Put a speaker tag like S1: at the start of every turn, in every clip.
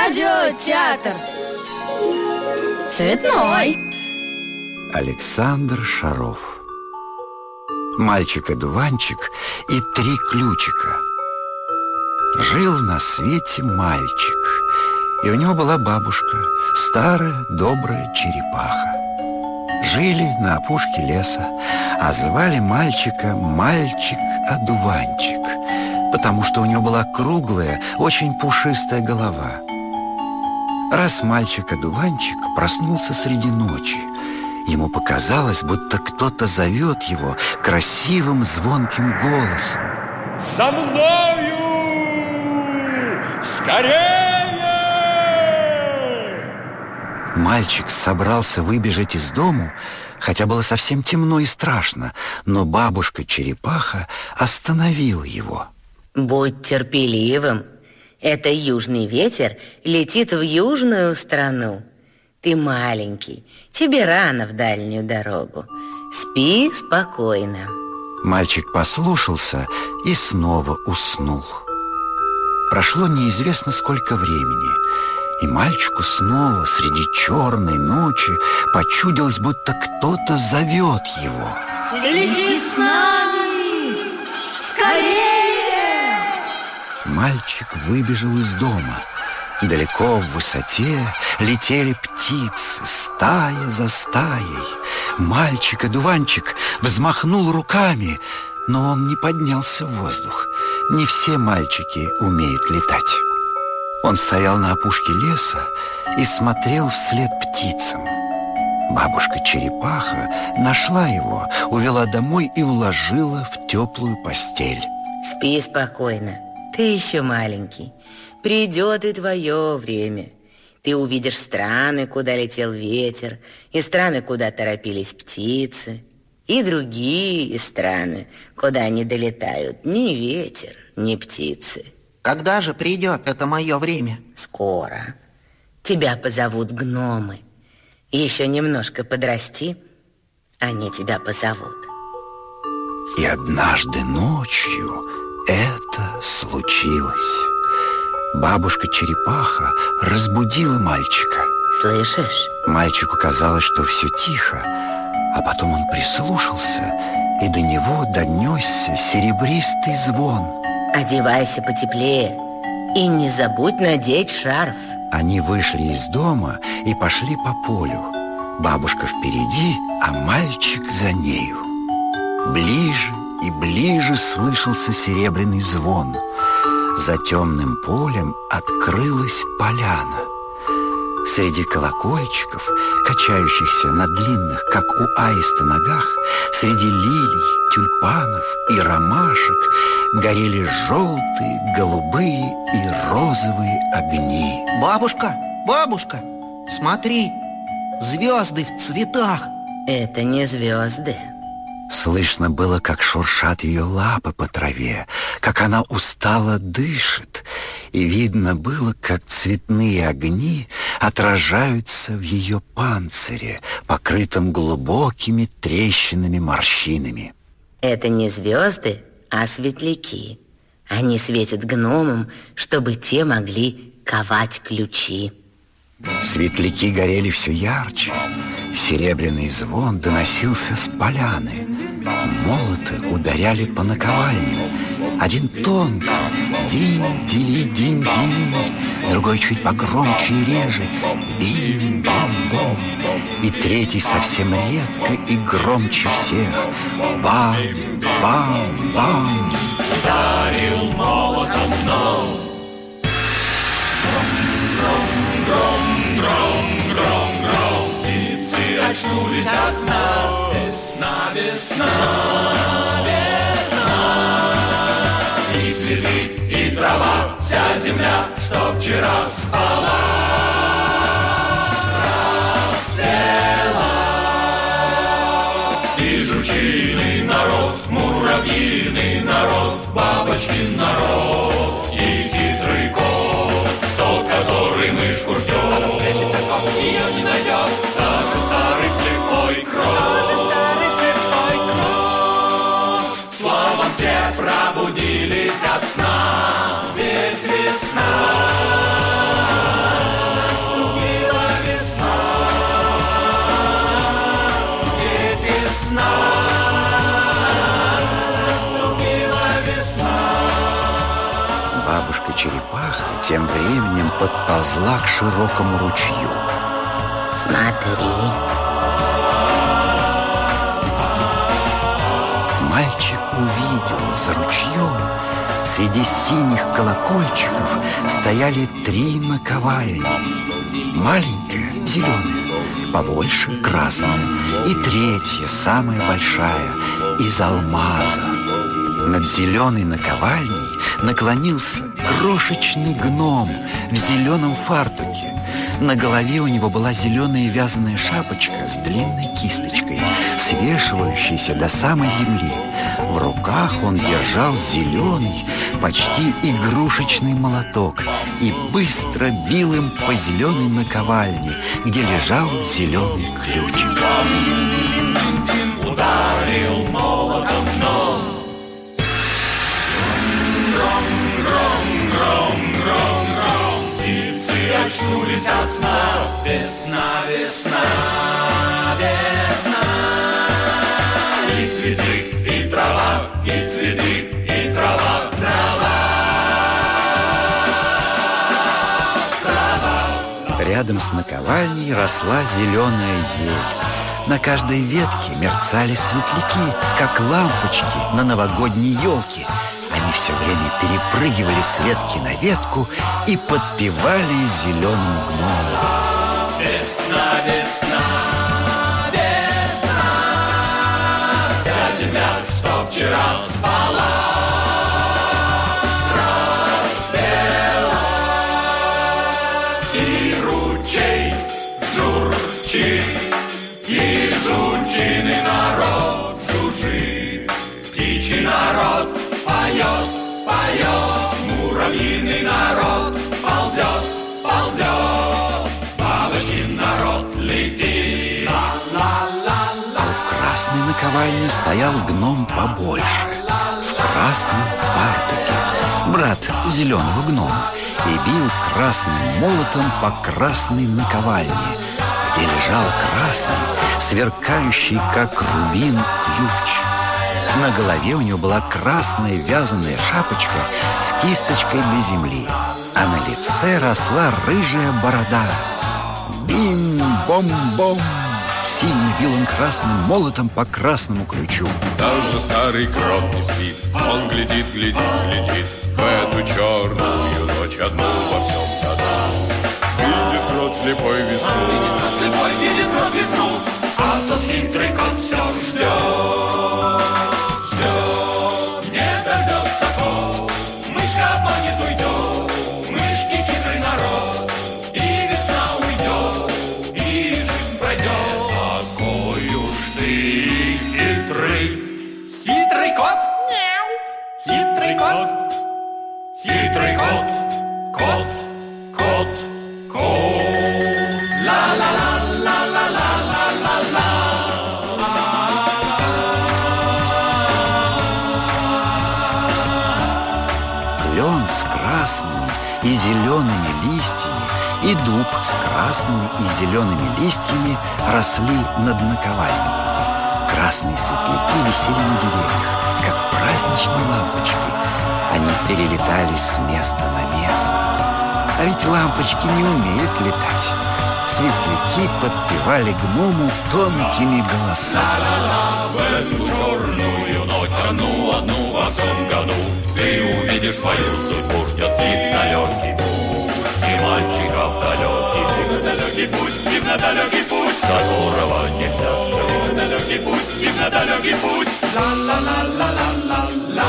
S1: Радиотеатр цветной.
S2: Александр Шаров. Мальчик-одуванчик и три ключика. Жил на свете мальчик, и у него была бабушка, старая добрая черепаха. Жили на опушке леса, а звали мальчика Мальчик-одуванчик, потому что у него была круглая, очень пушистая голова. Раз мальчик-одуванчик проснулся среди ночи, ему показалось, будто кто-то зовет его красивым звонким голосом.
S3: «За мною! Скорее!»
S2: Мальчик собрался выбежать из дому, хотя было совсем темно и страшно, но бабушка-черепаха остановила его.
S4: «Будь терпеливым. Это южный ветер летит в южную страну. Ты маленький, тебе рано в дальнюю дорогу. Спи спокойно».
S2: Мальчик послушался и снова уснул. Прошло неизвестно сколько времени, и мальчику снова среди черной ночи почудилось, будто кто-то зовет его.
S1: Лети с нами! Скорее!
S2: Мальчик выбежал из дома. Далеко в высоте летели птицы, стая за стаей. Мальчик-одуванчик взмахнул руками, но он не поднялся в воздух. Не все мальчики умеют летать. Он стоял на опушке леса и смотрел вслед птицам. Бабушка-черепаха нашла его, увела домой и уложила в теплую постель.
S4: Спи спокойно. Ты еще маленький. Придет и твое время. Ты увидишь страны, куда летел ветер, и страны, куда торопились птицы, и другие страны, куда не долетают ни ветер, ни птицы.
S5: Когда же придет это мое время?
S4: Скоро. Тебя позовут гномы. Еще немножко подрасти, они тебя позовут.
S2: И однажды ночью это случилось. Бабушка-черепаха разбудила мальчика.
S4: Слышишь?
S2: Мальчику казалось, что все тихо, а потом он прислушался, и до него донесся серебристый звон.
S4: Одевайся потеплее и не забудь надеть шарф.
S2: Они вышли из дома и пошли по полю. Бабушка впереди, а мальчик за нею. Ближе и ближе слышался серебряный звон. За темным полем открылась поляна. Среди колокольчиков, качающихся на длинных, как у аиста, ногах, среди лилий, тюльпанов и ромашек горели желтые, голубые и розовые огни.
S5: Бабушка, бабушка, смотри, звезды в цветах.
S4: Это не звезды.
S2: Слышно было, как шуршат ее лапы по траве, как она устало дышит, и видно было, как цветные огни отражаются в ее панцире, покрытом глубокими трещинами-морщинами.
S4: Это не звезды, а светляки. Они светят гномам, чтобы те могли ковать ключи.
S2: Светляки горели все ярче. Серебряный звон доносился с поляны. Молоты ударяли по наковальне. Один тонко, динь-дили-динь-динь, другой чуть погромче и реже, бим-бом-бом, и третий совсем редко и громче всех, бам-бам-бам.
S3: Ударил молотом гном. Гром-гром-гром-гром-гром. Птицы очнулись от сна. Весна, весна, весна. И цветы, и трава, вся земля, что вчера спала, расцвела. И жучиный народ, муравьиный народ, бабочкин народ и хитрый кот, тот, который мышку ждет. Ее не найдет даже старый слепой крот. Слава, все пробудились от сна, ведь весна.
S2: Бабушка-черепаха тем временем подползла к широкому ручью.
S4: Смотри.
S2: Мальчик увидел за ручьем среди синих колокольчиков стояли 3 наковальни. Маленькая, зеленая, побольше, красная, и 3-я, самая большая, из алмаза. Над зеленой наковальней наклонился крошечный гном в зеленом фартуке. На голове у него была зеленая вязаная шапочка с длинной кисточкой, свешивающейся до самой земли. В руках он держал зеленый, почти игрушечный молоток и быстро бил им по зеленой наковальне, где лежал зеленый ключик.
S3: Ударил молотом гном. Гром-гром-гром-гром-гром. Птицы очнулись от сна. Весна, весна, весна. И цветы, и трава, и цветы, и трава, трава.
S2: Рядом с наковальней росла зеленая ель. На каждой ветке мерцали светляки, как лампочки на новогодней елке. Они все время перепрыгивали с ветки на ветку и подпевали зеленому гному.
S3: Весна, весна, весна. Вся земля, что вчера спала, расцвела. И ручей журчит, и жучиный народ жужжит. Птичий народ поет, поет, муравьиный народ ползет, ползет, бабочкин народ летит.
S2: А в красной наковальне стоял гном побольше, в красном фартуке, брат зеленого гнома, и бил красным молотом по красной наковальне, где лежал красный, сверкающий как рубин ключ. На голове у него была красная вязаная шапочка с кисточкой для земли, а на лице росла рыжая борода. Бим-бом-бом! Сильно бил он красным молотом по красному ключу.
S6: Даже старый крот не спит, он глядит, глядит, глядит в эту черную ночь одну во всем саду. Видит крот слепой весну,
S3: Видит крот весну, а тот хитрый кот все ждет. Не дождется кот, мышка обманет, уйдет. Мышки хитрый народ, и весна уйдет, и жизнь пройдет. Какой уж ты хитрый, хитрый кот, хитрый кот, хитрый кот, кот, кот, кот. Ла-ла-ла-ла-ла-ла-ла-ла.
S2: Клен с красными и зелеными листьями и дуб с красными и зелеными листьями росли над наковальней. Красные светляки висели на деревьях, как праздничные лампочки. Они перелетали с места на место. А ведь лампочки не умеют летать. Светляки подпевали гному тонкими голосами.
S3: В эту черную ночь, одну во всем году, ты увидишь свою судьбу, ждет птиц далекий путь, и мальчиков далекий путь, далекий путь, которого нельзя скрыть. Далекий путь, далекий путь. Ла-ла-ла-ла-ла-ла-ла.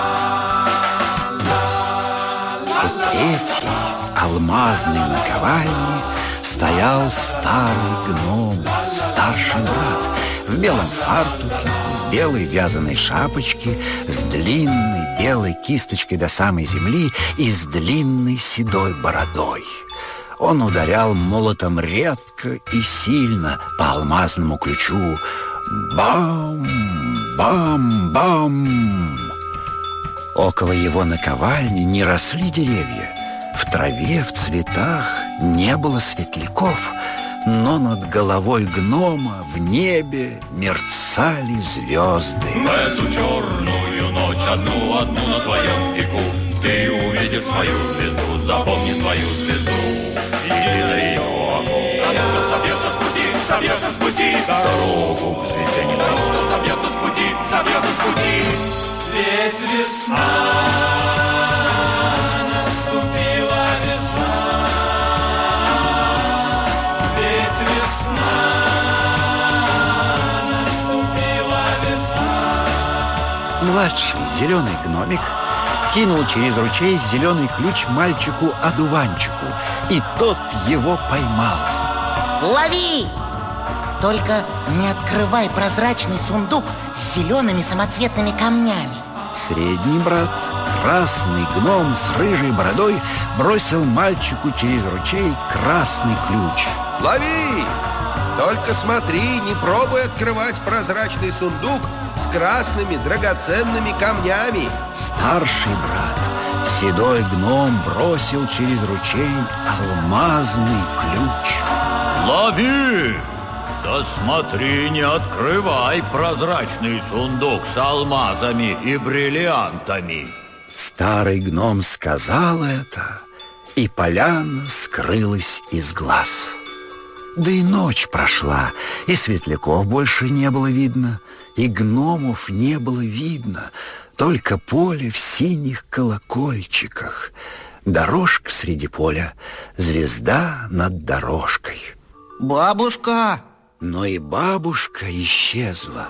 S2: У третьей алмазной наковальни стоял старый гном, старший брат, в белом фартуке, в белой вязаной шапочке, с длинной белой кисточкой до самой земли и с длинной седой бородой. Он ударял молотом редко и сильно по алмазному ключу. Бам! Бам! Бам! Около его наковальни не росли деревья. В траве, в цветах не было светляков, но над головой гнома в небе мерцали звезды.
S3: В эту черную ночь, одну на твоем веку, ты увидишь свою звезду, запомни свою звезду. Иди на ее окно, она собьется с пути, собьется с пути. Дорогу к звезде не дай, что собьется с пути, собьется с пути. Ведь весна наступила, весна. Ведь весна наступила, весна.
S2: Младший зеленый гномик кинул через ручей зеленый ключ мальчику-одуванчику, и тот его поймал.
S7: Лови! Только не открывай прозрачный сундук с зелеными самоцветными камнями.
S2: Средний брат, красный гном с рыжей бородой, бросил мальчику через ручей красный ключ.
S8: Лови! Только смотри, не пробуй открывать прозрачный сундук с красными драгоценными камнями.
S2: Старший брат, седой гном, бросил через ручей алмазный ключ.
S3: Лови! Да смотри, не открывай прозрачный сундук с алмазами и бриллиантами.
S2: Старый гном сказал это, и поляна скрылась из глаз. Да и ночь прошла, и светляков больше не было видно, и гномов не было видно, только поле в синих колокольчиках, дорожка среди поля, звезда над дорожкой.
S5: Бабушка!
S2: Но и бабушка исчезла.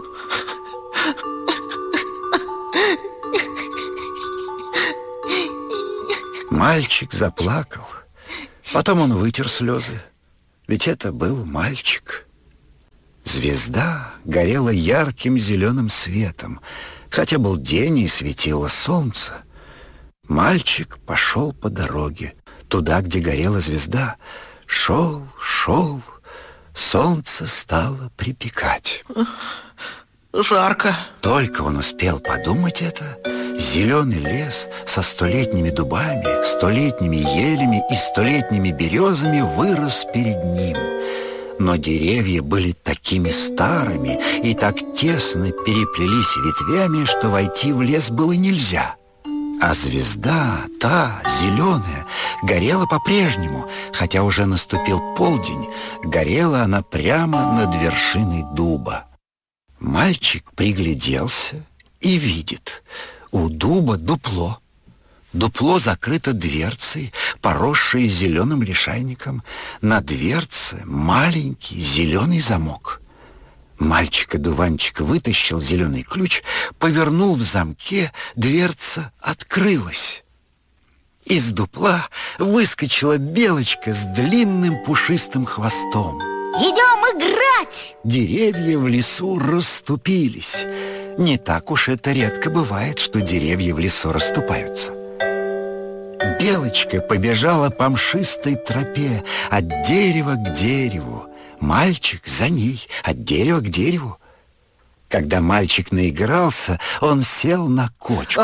S2: Мальчик заплакал. Потом он вытер слезы. Ведь это был мальчик. Звезда горела ярким зеленым светом, хотя был день и светило солнце. Мальчик пошел по дороге, туда, где горела звезда. Шел, шел, солнце стало припекать.
S5: Жарко.
S2: Только он успел подумать это, зеленый лес со столетними дубами, столетними елями и столетними березами вырос перед ним. Но деревья были такими старыми и так тесно переплелись ветвями, что войти в лес было нельзя. А звезда, та, зеленая, горела по-прежнему, хотя уже наступил полдень, горела она прямо над вершиной дуба. Мальчик пригляделся и видит, у дуба дупло. Дупло закрыто дверцей, поросшей зеленым лишайником. На дверце маленький зеленый замок. Мальчик-одуванчик вытащил зеленый ключ, повернул в замке, дверца открылась. Из дупла выскочила белочка с длинным пушистым хвостом.
S7: Идем играть!
S2: Деревья в лесу расступились. Не так уж это редко бывает, что деревья в лесу расступаются. Белочка побежала по мшистой тропе от дерева к дереву. Мальчик за ней, от дерева к дереву. Когда мальчик наигрался, он сел на кочку.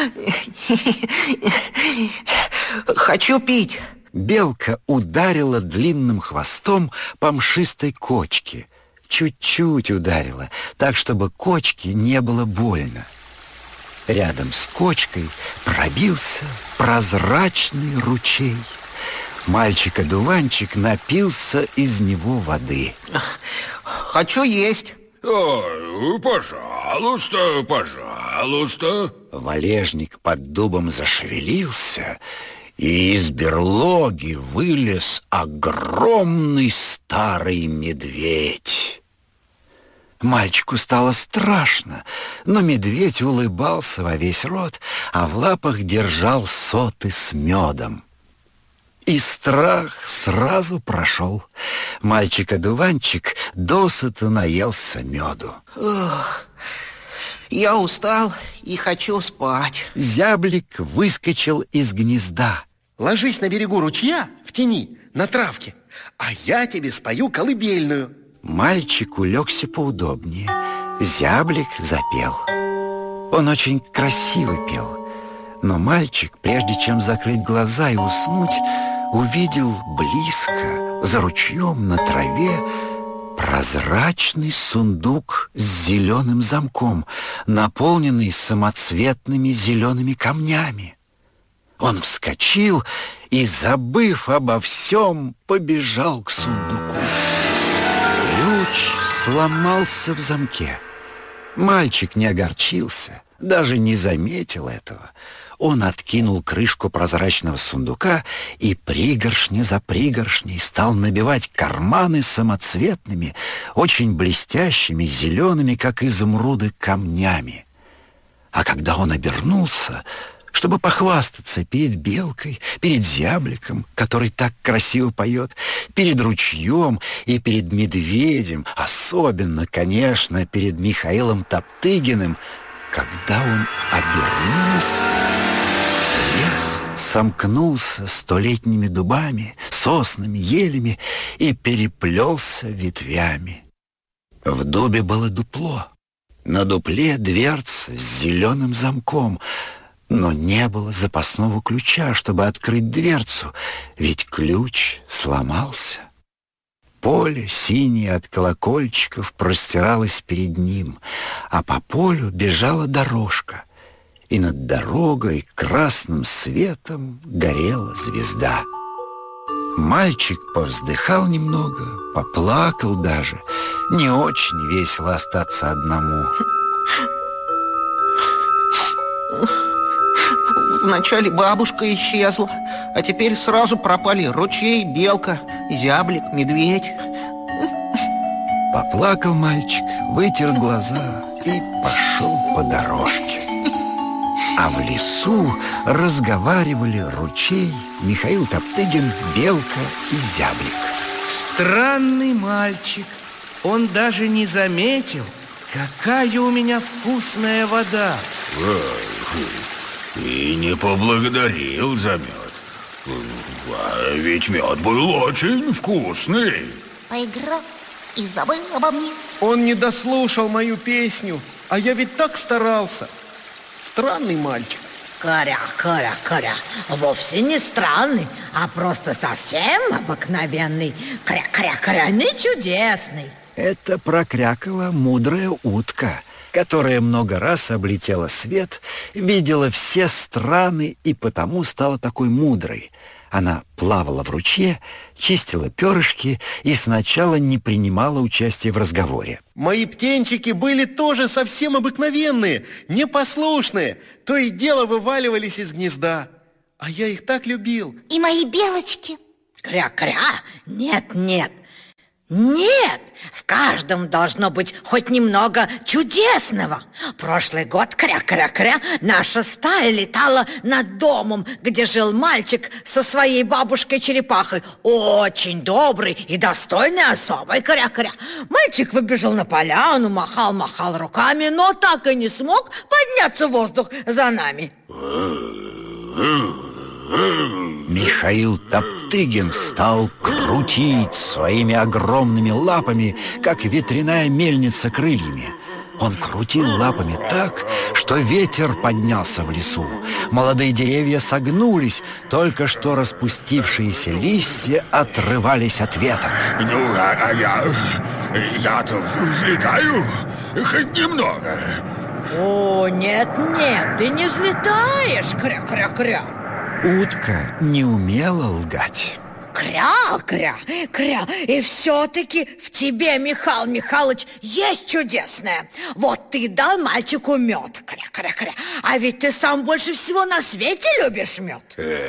S5: Хочу пить.
S2: Белка ударила длинным хвостом по мшистой кочке. Чуть-чуть ударила, так, чтобы кочке не было больно. Рядом с кочкой пробился прозрачный ручей. Мальчик-одуванчик напился из него воды.
S5: Хочу есть.
S6: Пожалуйста, пожалуйста.
S2: Валежник под дубом зашевелился, и из берлоги вылез огромный старый медведь. Мальчику стало страшно, но медведь улыбался во весь рот, а в лапах держал соты с медом. И страх сразу прошел. Мальчик-одуванчик досыта наелся меду.
S5: Ох, я устал и хочу спать.
S2: Зяблик выскочил из гнезда.
S9: Ложись на берегу ручья, в тени, на травке, а я тебе спою колыбельную.
S2: Мальчик улегся поудобнее. Зяблик запел. Он очень красиво пел. Но мальчик, прежде чем закрыть глаза и уснуть, увидел близко, за ручьем на траве, прозрачный сундук с зеленым замком, наполненный самоцветными зелеными камнями. Он вскочил и, забыв обо всем, побежал к сундуку. Ключ сломался в замке. Мальчик не огорчился, даже не заметил этого. Он откинул крышку прозрачного сундука и пригоршня за пригоршней стал набивать карманы самоцветными, очень блестящими, зелеными, как изумруды, камнями. А когда он обернулся, чтобы похвастаться перед белкой, перед зябликом, который так красиво поет, перед ручьем и перед медведем, особенно, конечно, перед Михаилом Топтыгиным, когда он обернулся, лес сомкнулся столетними дубами, соснами, елями и переплелся ветвями. В дубе было дупло, на дупле дверца с зеленым замком, но не было запасного ключа, чтобы открыть дверцу, ведь ключ сломался. Поле, синее от колокольчиков, простиралось перед ним, а по полю бежала дорожка, и над дорогой красным светом горела звезда. Мальчик повздыхал немного, поплакал даже. Не очень весело остаться одному.
S5: Вначале бабушка исчезла, а теперь сразу пропали ручей, белка, зяблик, медведь.
S2: Поплакал мальчик, вытер глаза и пошел по дорожке. А в лесу разговаривали ручей, Михаил Топтыгин, белка и зяблик.
S10: Странный мальчик. Он даже не заметил, какая у меня вкусная вода.
S3: И не поблагодарил за мед. А ведь мед был очень вкусный.
S7: Поиграл и забыл обо мне.
S9: Он не дослушал мою песню, а я ведь так старался. Странный мальчик.
S1: Коря, коря, коря. Вовсе не странный, а просто совсем обыкновенный. Кря, кря, кря, не чудесный.
S2: Это прокрякала мудрая утка, которая много раз облетела свет, видела все страны и потому стала такой мудрой. Она плавала в ручье, чистила перышки и сначала не принимала участия в разговоре.
S9: Мои птенчики были тоже совсем обыкновенные, непослушные. То и дело вываливались из гнезда. А я их так любил.
S7: И мои белочки.
S1: Кря-кря? Нет, нет. Нет, в каждом должно быть хоть немного чудесного. Прошлый год, кря-кря-кря, наша стая летала над домом, где жил мальчик со своей бабушкой-черепахой. Очень добрый и достойный особой, кря-кря. Мальчик выбежал на поляну, махал руками, но так и не смог подняться в воздух за нами.
S2: Михаил Топтыгин стал крутить своими огромными лапами, как ветряная мельница крыльями. Он крутил лапами так, что ветер поднялся в лесу. Молодые деревья согнулись, только что распустившиеся листья отрывались от веток.
S3: Ну, я-то взлетаю хоть немного.
S1: О, нет, ты не взлетаешь, кря-кря-кря.
S2: Утка не умела лгать.
S1: Кря-кря, кря, и все-таки в тебе, Михаил Михайлович, есть чудесное. Вот ты дал мальчику мед, кря-кря-кря, а ведь ты сам больше всего на свете любишь мед.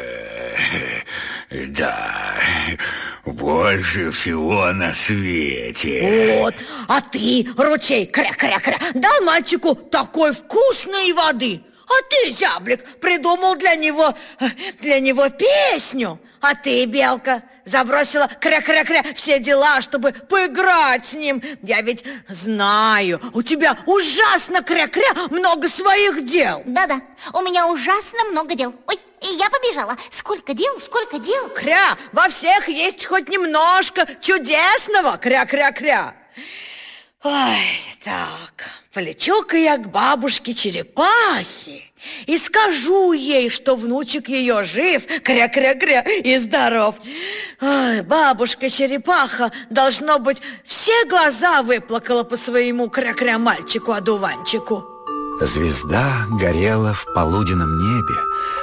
S3: Да, больше всего на свете.
S1: Вот, а ты, ручей, кря-кря-кря, дал мальчику такой вкусной воды. А ты, зяблик, придумал для него песню. А ты, белка, забросила кря-кря-кря все дела, чтобы поиграть с ним. Я ведь знаю, у тебя ужасно кря-кря много своих дел.
S7: Да-да, у меня ужасно много дел. Ой, и я побежала. Сколько дел, сколько дел.
S1: Кря, во всех есть хоть немножко чудесного, кря-кря-кря. Ой, так, полечу-ка я к бабушке-черепахе и скажу ей, что внучек ее жив, кря-кря-кря, и здоров. Ой, бабушка-черепаха, должно быть, все глаза выплакала по своему кря-кря мальчику-одуванчику.
S2: Звезда горела в полуденном небе,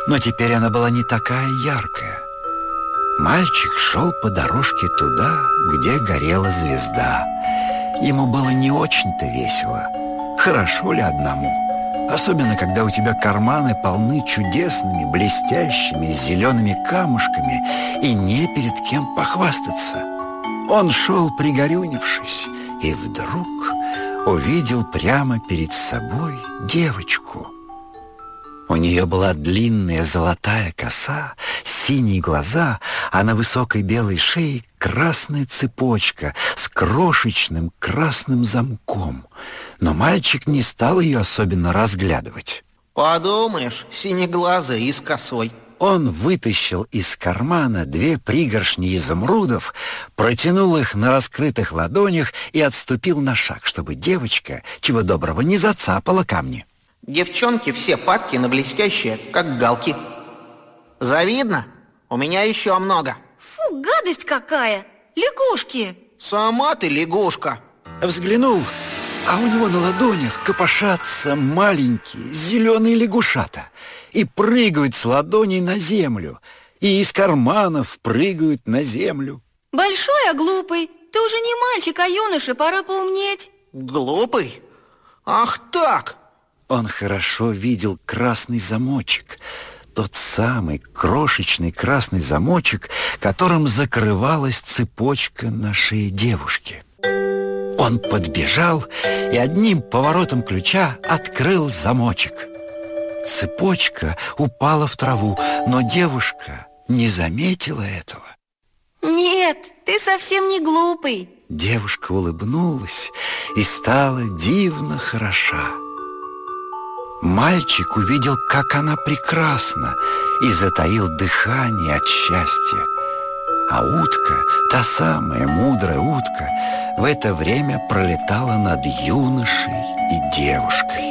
S2: Но теперь она была не такая яркая. Мальчик шел по дорожке туда, где горела звезда. Ему было не очень-то весело. Хорошо ли одному? Особенно, когда у тебя карманы полны чудесными, блестящими, зелеными камушками и не перед кем похвастаться. Он шел, пригорюнившись, и вдруг увидел прямо перед собой девочку. У нее была длинная золотая коса, синие глаза, а на высокой белой шее красная цепочка с крошечным красным замком. Но мальчик не стал ее особенно разглядывать.
S5: Подумаешь, синеглазая и с косой.
S2: Он вытащил из кармана 2 пригоршни изумрудов, протянул их на раскрытых ладонях и отступил на шаг, чтобы девочка, чего доброго, не зацапала камни.
S5: Девчонки все падки на блестящие, как галки. Завидно? У меня еще много.
S11: Фу, гадость какая! Лягушки!
S5: Сама ты лягушка.
S2: Взглянул, а у него на ладонях копошатся маленькие зеленые лягушата и прыгают с ладоней на землю, и из карманов прыгают на землю.
S11: Большой, а глупый. Ты уже не мальчик, а юноша, пора поумнеть.
S5: Глупый? Ах так!
S2: Он хорошо видел красный замочек, тот самый крошечный красный замочек, которым закрывалась цепочка на шее девушки. Он подбежал и одним поворотом ключа открыл замочек. Цепочка упала в траву, но девушка не заметила этого.
S11: Нет, ты совсем не глупый.
S2: Девушка улыбнулась и стала дивно хороша. Мальчик увидел, как она прекрасна, и затаил дыхание от счастья. А утка, та самая мудрая утка, в это время пролетала над юношей и девушкой.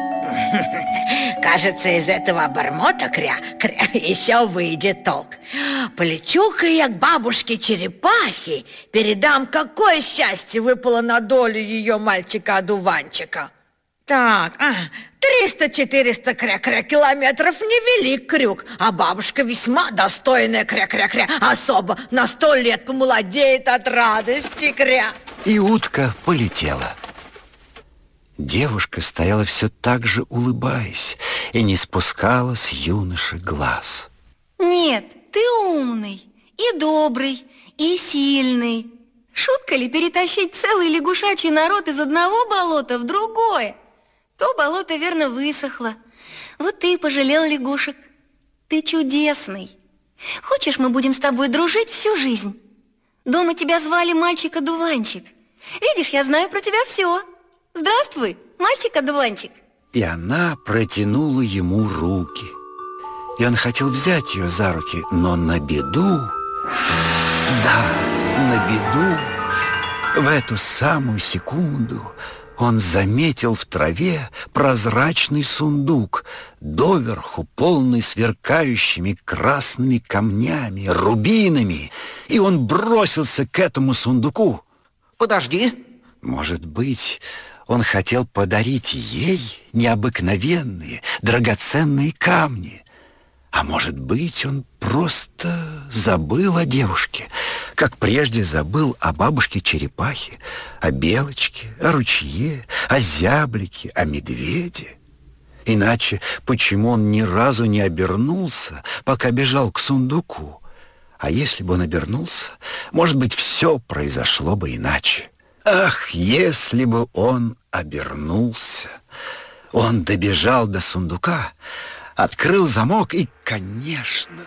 S1: Кажется, из этого обормота кря-кря еще выйдет толк. Полечу-ка я к бабушке черепахе, передам, какое счастье выпало на долю ее мальчика-одуванчика. Так, 300-400 кря-кря километров невелик крюк, а бабушка весьма достойная кря-кря-кря, особо на 100 лет помолодеет от радости кря.
S2: И утка полетела. Девушка стояла все так же, улыбаясь, и не спускала с юноши глаз.
S11: Нет, ты умный, и добрый, и сильный. Шутка ли перетащить целый лягушачий народ из одного болота в другое? То болото, верно, высохло. Вот ты и пожалел лягушек. Ты чудесный. Хочешь, мы будем с тобой дружить всю жизнь? Дома тебя звали мальчик-одуванчик. Видишь, я знаю про тебя все. Здравствуй, мальчик-одуванчик.
S2: И она протянула ему руки. И он хотел взять ее за руки, но на беду, да, на беду, в эту самую секунду он заметил в траве прозрачный сундук, доверху полный сверкающими красными камнями, рубинами, и он бросился к этому сундуку.
S5: Подожди.
S2: Может быть, он хотел подарить ей необыкновенные, драгоценные камни. А может быть, он просто забыл о девушке, как прежде забыл о бабушке-черепахе, о белочке, о ручье, о зяблике, о медведе. Иначе почему он ни разу не обернулся, пока бежал к сундуку? А если бы он обернулся, может быть, все произошло бы иначе. Ах, если бы он обернулся! Он добежал до сундука, открыл замок и, конечно,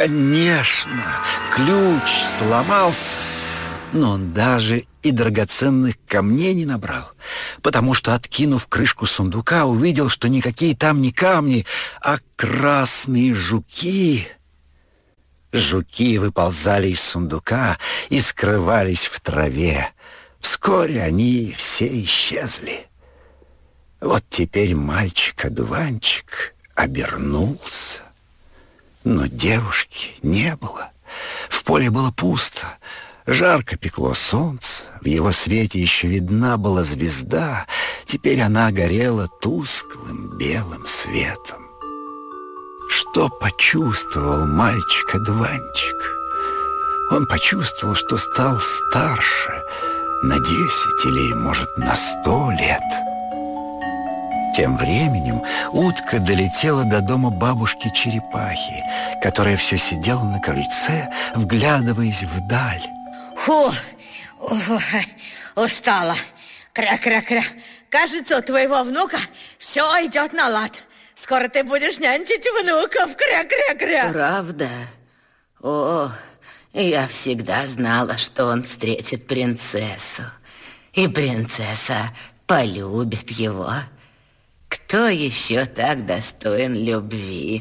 S2: ключ сломался. Но он даже и драгоценных камней не набрал, потому что, откинув крышку сундука, увидел, что никакие там не камни, а красные жуки. Жуки выползали из сундука и скрывались в траве. Вскоре они все исчезли. Вот теперь мальчик-одуванчик обернулся, но девушки не было. В поле было пусто, жарко пекло солнце, в его свете еще видна была звезда, теперь она горела тусклым белым светом. Что почувствовал мальчик-одуванчик? Он почувствовал, что стал старше на 10 или, может, на 100 лет. Тем временем утка долетела до дома бабушки-черепахи, которая все сидела на крыльце, вглядываясь вдаль.
S1: Фу, устала. Кря-кря-кря. Кажется, у твоего внука все идет на лад. Скоро ты будешь нянчить внуков. Кря-кря-кря.
S4: Правда? О, я всегда знала, что он встретит принцессу. И принцесса полюбит его. Кто еще так достоин любви?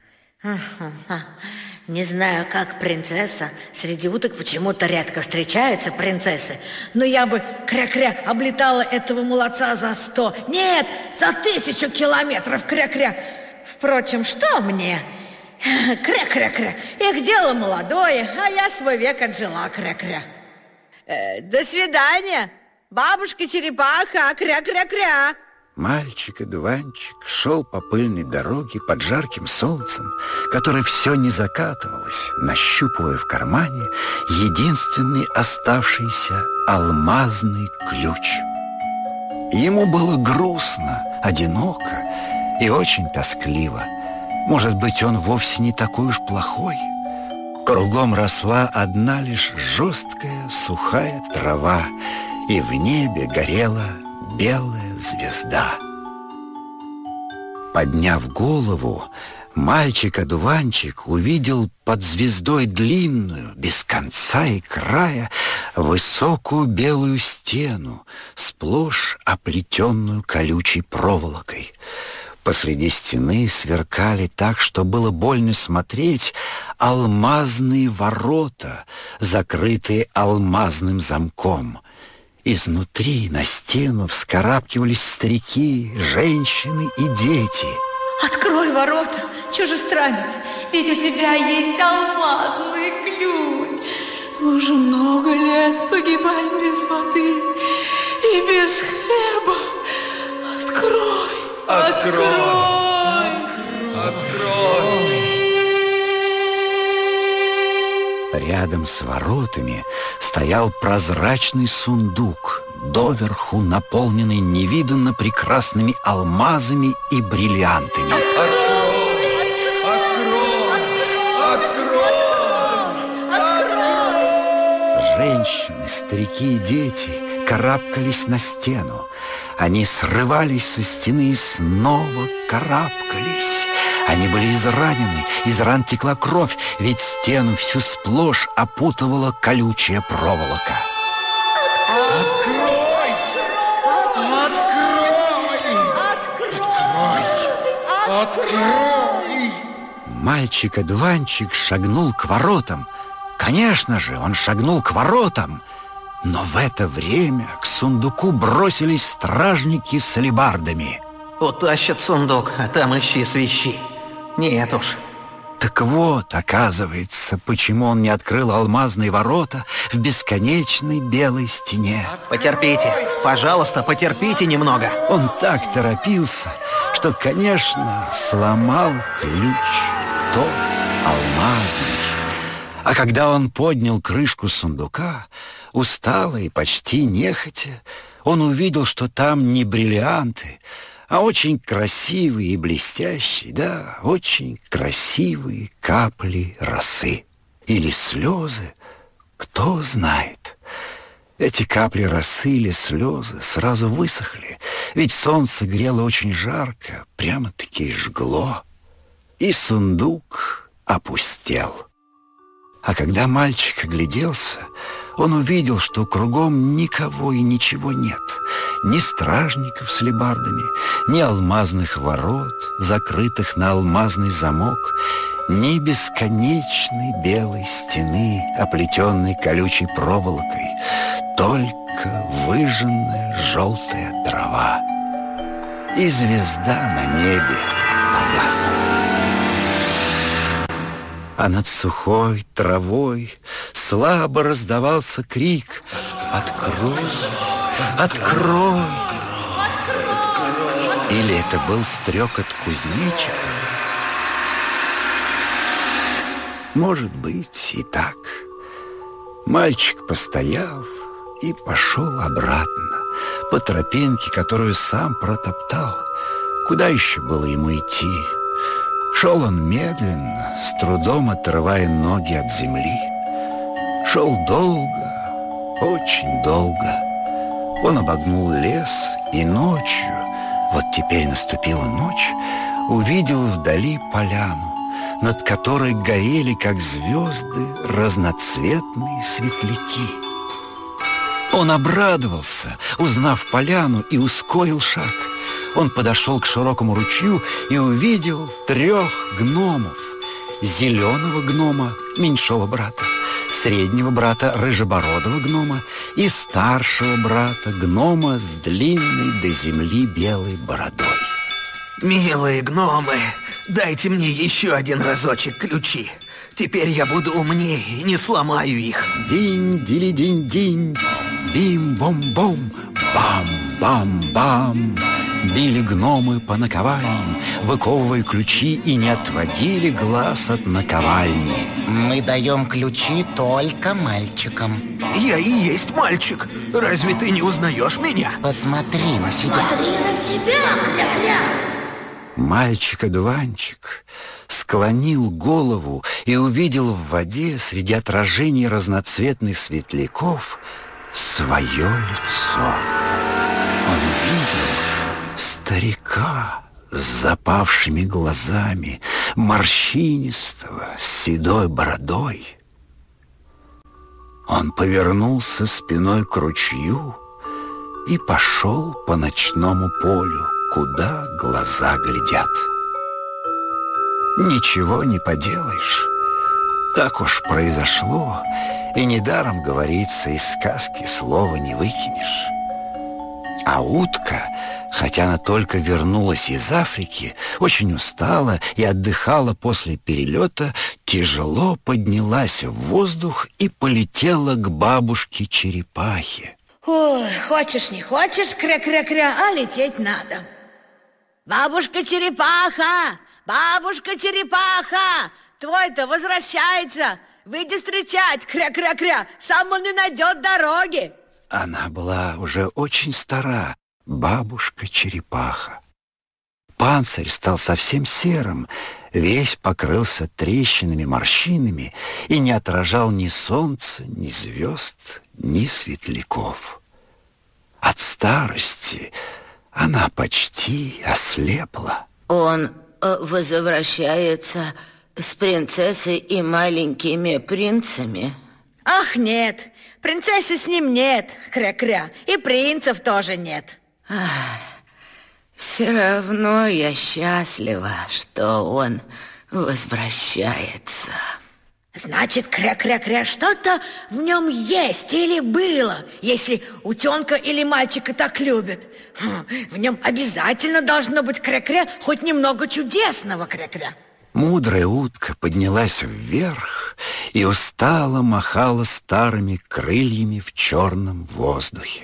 S1: Не знаю, как принцесса. Среди уток почему-то редко встречаются принцессы. Но я бы, кря-кря, облетала этого молодца за 100, нет, за 1000 километров, кря-кря. Впрочем, что мне? Кря-кря-кря. Их дело молодое, а я свой век отжила, кря-кря. До свидания, бабушка-черепаха, кря-кря-кря.
S2: Мальчик-одуванчик шел по пыльной дороге под жарким солнцем, которое все не закатывалось, нащупывая в кармане единственный оставшийся алмазный ключ. Ему было грустно, одиноко и очень тоскливо. Может быть, он вовсе не такой уж плохой. Кругом росла одна лишь жесткая сухая трава, и в небе горела белая звезда. Подняв голову, мальчик-одуванчик увидел под звездой длинную, без конца и края, высокую белую стену, сплошь оплетенную колючей проволокой. Посреди стены сверкали так, что было больно смотреть, алмазные ворота, закрытые алмазным замком. Изнутри на стену вскарабкивались старики, женщины и дети.
S11: Открой ворота, чужестранец, ведь у тебя есть алмазный ключ. Мы уже много лет погибаем без воды и без хлеба. Открой, открой,
S8: открой.
S2: Рядом с воротами стоял прозрачный сундук, доверху наполненный невиданно прекрасными алмазами и бриллиантами. Женщины, старики и дети карабкались на стену. Они срывались со стены и снова карабкались. Они были изранены, из ран текла кровь, ведь стену всю сплошь опутывала колючая проволока.
S9: Открой! Открой! Открой!
S2: Мальчик-одуванчик шагнул к воротам. Конечно же, он шагнул к воротам. Но в это время к сундуку бросились стражники с алебардами.
S5: Утащат сундук, а там ищи свищи. Нет уж.
S2: Так вот, оказывается, почему он не открыл алмазные ворота в бесконечной белой стене.
S5: Потерпите, пожалуйста, потерпите немного.
S2: Он так торопился, что, конечно, сломал ключ, тот алмазный. А когда он поднял крышку сундука, устало и почти нехотя, он увидел, что там не бриллианты, а очень красивые и блестящие, да, очень красивые капли росы. Или слезы, кто знает. Эти капли росы или слезы сразу высохли, ведь солнце грело очень жарко, прямо-таки жгло. И сундук опустел. А когда мальчик огляделся, он увидел, что кругом никого и ничего нет. Ни стражников с алебардами, ни алмазных ворот, закрытых на алмазный замок, ни бесконечной белой стены, оплетенной колючей проволокой, только выжженная желтая трава. И звезда на небе погасла. А над сухой травой слабо раздавался крик: «Открой! Открой!» Или это был стрекот кузнечика? Может быть, и так. Мальчик постоял и пошел обратно по тропинке, которую сам протоптал. Куда еще было ему идти? Шел он медленно, с трудом отрывая ноги от земли. Шел долго, очень долго. Он обогнул лес и ночью, вот теперь наступила ночь, увидел вдали поляну, над которой горели, как звезды, разноцветные светляки. Он обрадовался, узнав поляну, и ускорил шаг. Он подошел к широкому ручью и увидел 3 гномов. Зеленого гнома, меньшого брата, среднего брата, рыжебородого гнома, и старшего брата, гнома с длинной до земли белой бородой.
S5: Милые гномы, дайте мне еще один разочек ключи. Теперь я буду умнее и не сломаю их.
S2: Динь-дили-динь-динь, бим-бом-бом, бам-бам-бам. Били гномы по наковальне, выковывая ключи, и не отводили глаз от наковальни.
S5: Мы даем ключи только мальчикам. Я и есть мальчик. Разве ты не узнаешь меня? Посмотри на себя.
S1: Смотри на себя, кря-кря.
S2: Мальчик-одуванчик склонил голову и увидел в воде среди отражений разноцветных светляков свое лицо. Он видел старика с запавшими глазами, морщинистого, с седой бородой. Он повернулся спиной к ручью и пошел по ночному полю, куда глаза глядят. Ничего не поделаешь. Так уж произошло, и недаром говорится, из сказки слова не выкинешь. А утка, хотя она только вернулась из Африки, очень устала и отдыхала после перелета, тяжело поднялась в воздух и полетела к бабушке-черепахе.
S1: Ой, хочешь не хочешь, кря-кря-кря, а лететь надо. Бабушка-черепаха! Бабушка-черепаха! Твой-то возвращается! Выйди встречать, кря-кря-кря! Сам он и найдет дороги!
S2: Она была уже очень стара, бабушка-черепаха. Панцирь стал совсем серым, весь покрылся трещинами, морщинами и не отражал ни солнца, ни звезд, ни светляков. От старости она почти ослепла.
S4: Он возвращается с принцессой и маленькими принцами?
S1: Ах, нет, принцессы с ним нет, кря-кря, и принцев тоже нет.
S4: Все равно я счастлива, что он возвращается.
S1: Значит, кря-кря-кря, что-то в нем есть или было, если утенка или мальчика так любят. В нем обязательно должно быть, кря-кря, хоть немного чудесного, кря-кря.
S2: Мудрая утка поднялась вверх и устало махала старыми крыльями в черном воздухе.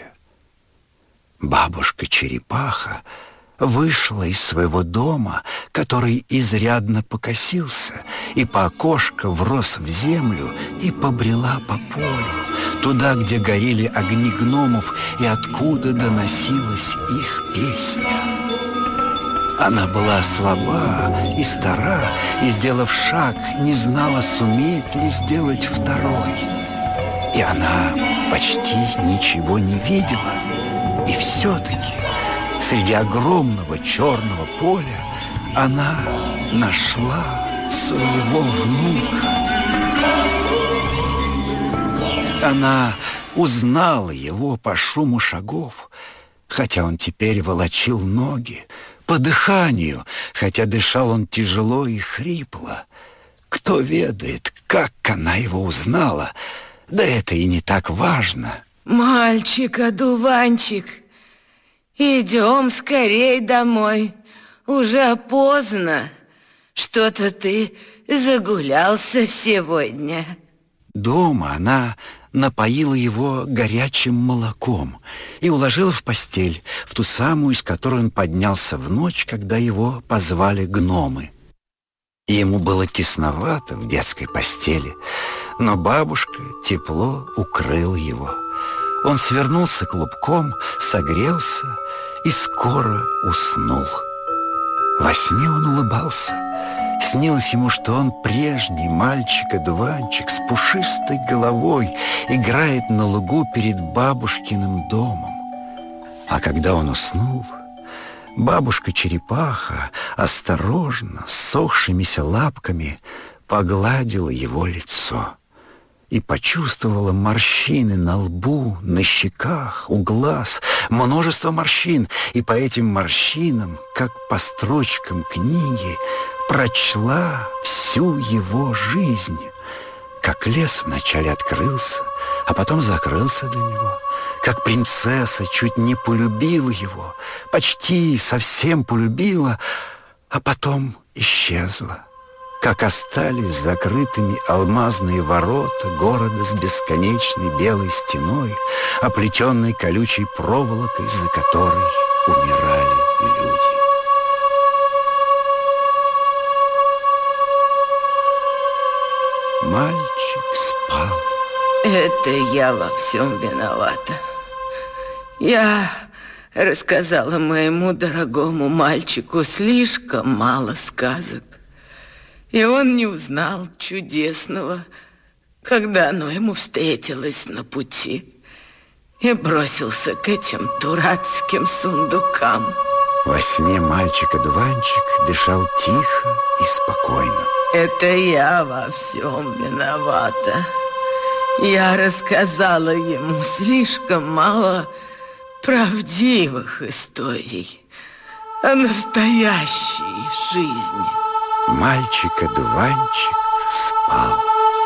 S2: Бабушка-черепаха вышла из своего дома, который изрядно покосился, и по окошко врос в землю и побрела по полю, туда, где горели огни гномов и откуда доносилась их песня. Она была слаба и стара, и, сделав шаг, не знала, сумеет ли сделать второй. И она почти ничего не видела, и все-таки среди огромного черного поля она нашла своего внука. Она узнала его по шуму шагов, хотя он теперь волочил ноги, по дыханию, хотя дышал он тяжело и хрипло. Кто ведает, как она его узнала, да это и не так важно.
S4: Мальчик-одуванчик, идем скорей домой, уже поздно. Что-то ты загулялся сегодня.
S2: Дома она напоила его горячим молоком и уложила в постель, в ту самую, из которой он поднялся в ночь, когда его позвали гномы. и ему было тесновато в детской постели, но бабушка тепло укрыла его. Он свернулся клубком, согрелся и скоро уснул. Во сне он улыбался. Снилось ему, что он прежний мальчик-одуванчик с пушистой головой играет на лугу перед бабушкиным домом. А когда он уснул, бабушка-черепаха осторожно, с сохшимися лапками погладила его лицо и почувствовала морщины на лбу, на щеках, у глаз, множество морщин, и по этим морщинам, как по строчкам книги, прочла всю его жизнь. Как лес вначале открылся, а потом закрылся для него. Как принцесса чуть не полюбила его, почти совсем полюбила, а потом исчезла. Как остались закрытыми алмазные ворота города с бесконечной белой стеной, оплетенной колючей проволокой, за которой умирали люди. Мальчик спал.
S4: Это я во всем виновата. Я рассказала моему дорогому мальчику слишком мало сказок, и он не узнал чудесного, когда оно ему встретилось на пути, и бросился к этим дурацким сундукам.
S2: Во сне мальчик-одуванчик дышал тихо и спокойно.
S4: Это я во всем виновата. Я рассказала ему слишком мало правдивых историй о настоящей жизни.
S2: Мальчик-одуванчик спал.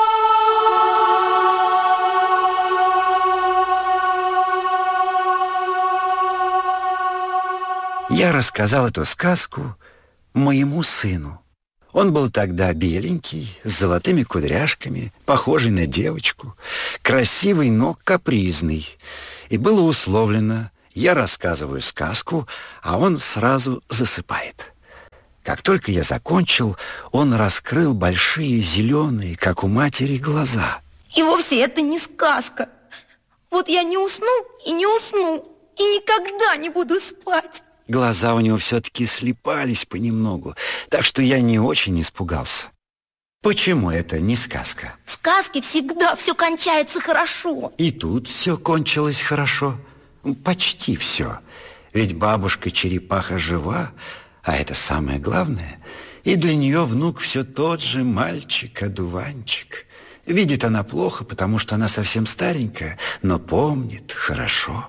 S2: Я рассказал эту сказку моему сыну. Он был тогда беленький, с золотыми кудряшками, похожий на девочку, красивый, но капризный. И было условлено: я рассказываю сказку, а он сразу засыпает. Как только я закончил, он раскрыл большие зеленые, как у матери, глаза.
S11: И вовсе это не сказка. Вот я не усну и не усну, и никогда не буду спать.
S2: Глаза у него все-таки слипались понемногу, так что я не очень испугался. Почему это не сказка?
S7: В сказке всегда все кончается хорошо.
S2: И тут все кончилось хорошо. Почти все. Ведь бабушка-черепаха жива, а это самое главное. И для нее внук все тот же мальчик-одуванчик. Видит она плохо, потому что она совсем старенькая, но помнит хорошо.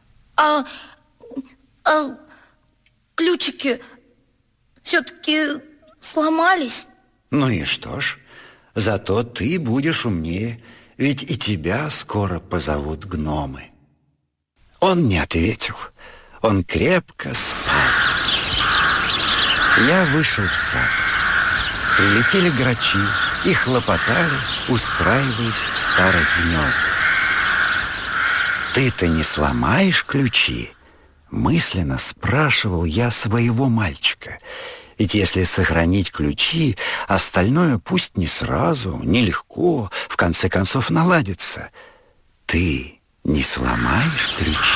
S7: Ключики все-таки сломались.
S2: Ну и что ж, зато ты будешь умнее, ведь и тебя скоро позовут гномы. Он не ответил, он крепко спал. Я вышел в сад. Прилетели грачи и хлопотали, устраиваясь в старых гнездах. Ты-то не сломаешь ключи? Мысленно спрашивал я своего мальчика. Ведь если сохранить ключи, остальное пусть не сразу, нелегко, в конце концов наладится. Ты не сломаешь ключи?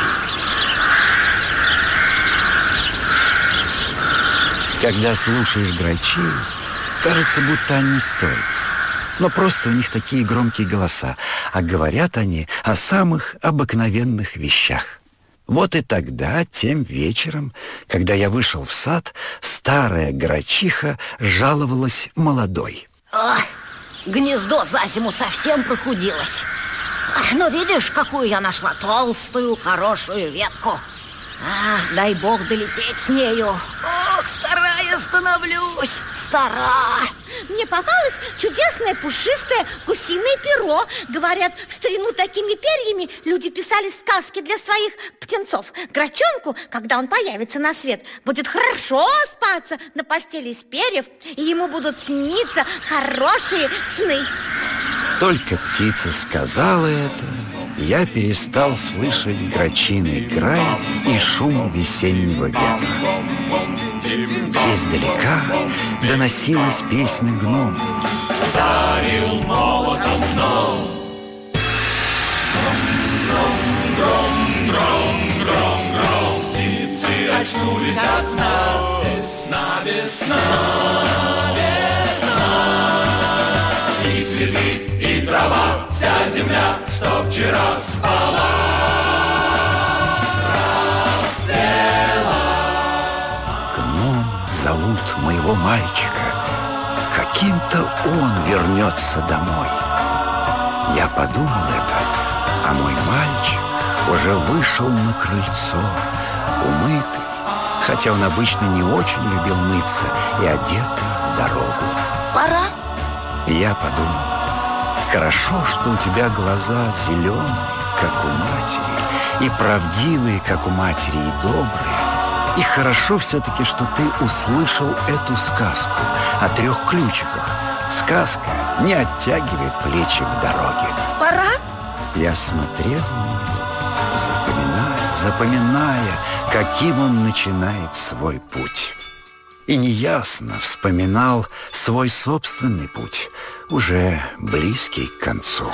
S2: Когда слушаешь грачей, кажется, будто они ссорятся. Но просто у них такие громкие голоса, а говорят они о самых обыкновенных вещах. Вот и тогда, тем вечером, когда я вышел в сад, старая грачиха жаловалась молодой.
S1: Ой, гнездо за зиму совсем прохудилось. Но видишь, какую я нашла толстую, хорошую ветку. Дай бог долететь с нею. Ох, старая становлюсь, стара.
S7: Мне попалось чудесное пушистое гусиное перо. Говорят, в старину такими перьями люди писали сказки для своих птенцов. Грачонку, когда он появится на свет, будет хорошо спаться на постели из перьев, и ему будут сниться хорошие сны.
S2: Только птица сказала это, я перестал слышать грачиный край и шум весеннего ветра. Издалека доносилась песня гномов.
S3: Ударил молотом гном. Гром, гром, гром, гром, гром. Птицы очнулись от сна. Весна, весна, весна. И цветы, и трава, вся земля, что вчера спала, расцвела.
S2: Гном зовут моего мальчика. Каким-то он вернется домой. Я подумал это, а мой мальчик уже вышел на крыльцо, умытый, хотя он обычно не очень любил мыться, и одетый в дорогу.
S7: Пора?
S2: И я подумал, хорошо, что у тебя глаза зеленые, как у матери, и правдивые, как у матери, и добрые. И хорошо все-таки, что ты услышал эту сказку о 3 ключиках. Сказка не оттягивает плечи в дороге.
S7: Пора?
S2: Я смотрел на него, запоминая, каким он начинает свой путь. И неясно вспоминал свой собственный путь, уже близкий к концу.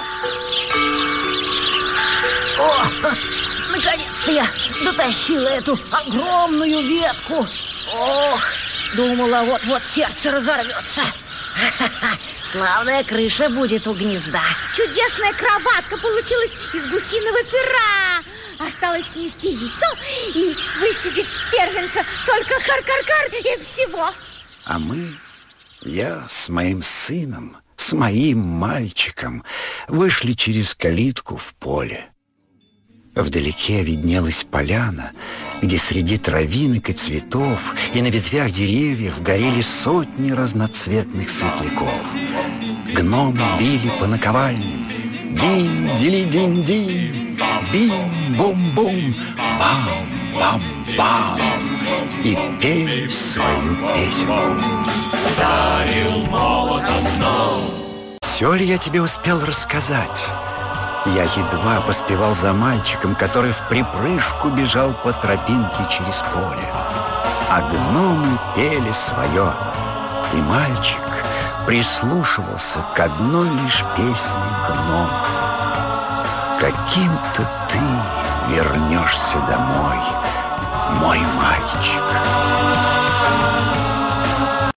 S7: О, наконец-то я дотащила эту огромную ветку. Ох, думала, вот-вот сердце разорвется. Славная крыша будет у гнезда. Чудесная кроватка получилась из гусиного пера. Осталось снести яйцо и высидеть первенца. Только кар-кар-кар и всего.
S2: А я с моим сыном, с моим мальчиком вышли через калитку в поле. Вдалеке виднелась поляна, где среди травинок и цветов и на ветвях деревьев горели сотни разноцветных светляков. Гномы били по наковальням. Динь-дили-динь-динь, бим-бум-бум, бам-бам-бам. И пели свою песенку.
S3: Ударил молотом гном.
S2: Все ли я тебе успел рассказать? Я едва поспевал за мальчиком, который вприпрыжку бежал по тропинке через поле. А гномы пели свое, и мальчик прислушивался к одной лишь песне гнома. Каким-то ты вернешься домой, мой мальчик.